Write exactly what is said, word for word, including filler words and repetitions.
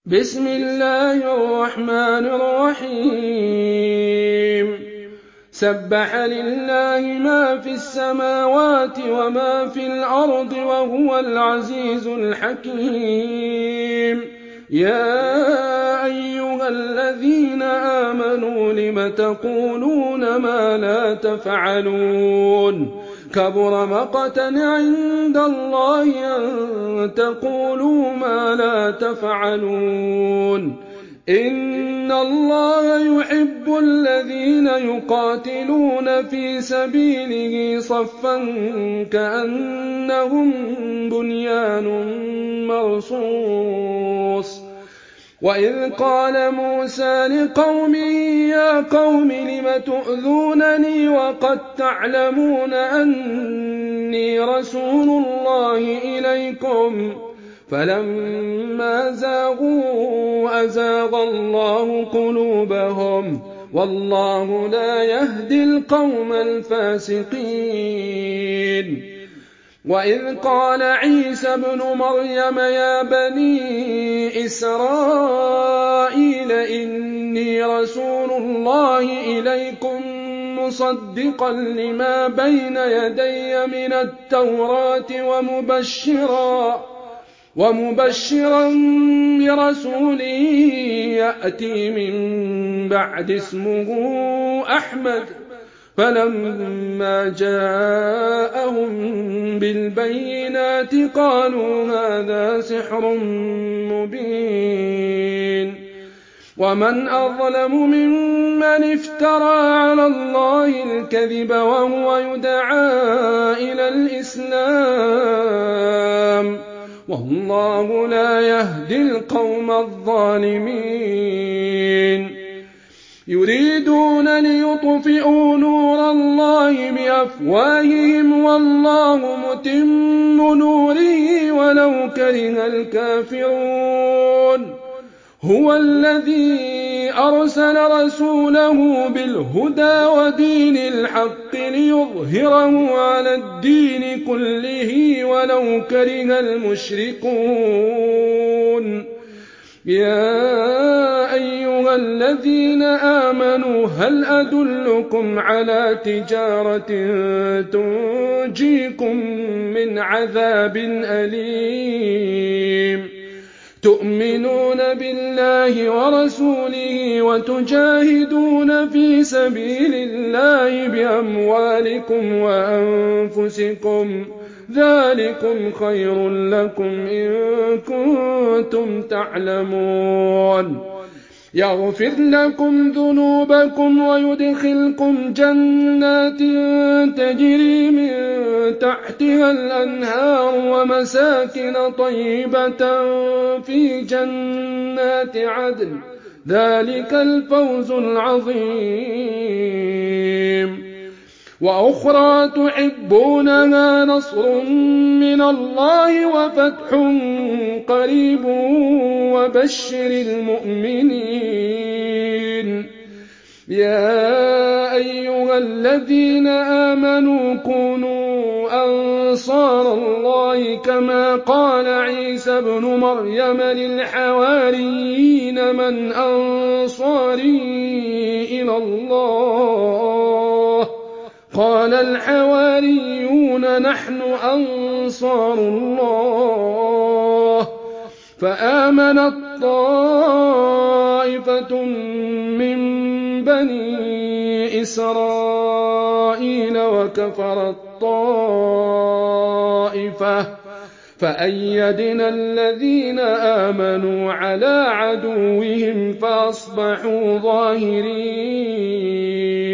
بسم الله الرحمن الرحيم سبح لله ما في السماوات وما في الأرض وهو العزيز الحكيم يا أيها الذين آمنوا لم تقولون ما لا تفعلون كبر مقتا عند الله أن تقولوا ما لا تفعلون إن الله يحب الذين يقاتلون في سبيله صفا كأنهم بنيان مرصوص وإذ قال موسى لقومه يا قوم لم تؤذونني وقد تعلمون أني رسول الله إليكم فلما زاغوا أزاغ الله قلوبهم والله لا يهدي القوم الفاسقين وإذ قال عيسى ابن مريم يا بني إسرائيل إني رسول الله إليكم مصدقا لما بين يدي من التوراة ومبشرا ومبشرا برسول يأتي من بعد اسمه أحمد فلما جاءهم بالبينات قالوا هذا سحر مبين ومن أظلم ممن افترى على الله الكذب وهو يدعى إلى الإسلام والله لا يهدي القوم الظالمين يريدون ليطفئوا نور الله بأفواههم والله متم نوره ولو كره الكافرون هو الذي أرسل رسوله بالهدى ودين الحق ليظهره على الدين كله ولو كره المشركون يا أيها الذين آمنوا هل أدلكم على تجارة تنجيكم من عذاب أليم تؤمنون بالله ورسوله وتجاهدون في سبيل الله بأموالكم وأنفسكم ذلكم خير لكم إن كنتم تعلمون يغفر لكم ذنوبكم ويدخلكم جنات تجري من تحتها الأنهار ومساكن طيبة في جنات عدن ذلك الفوز العظيم وأخرى تحبونها نصر من الله وفتح قريب وبشر المؤمنين يا أيها الذين آمنوا كونوا أنصار الله كما قال عيسى ابن مريم للحواريين من أنصاري إلى الله قال الحواريون نحن أنصار الله فآمنت طائفة من بني إسرائيل وكفرت طائفة فأيدنا الذين آمنوا على عدوهم فأصبحوا ظاهرين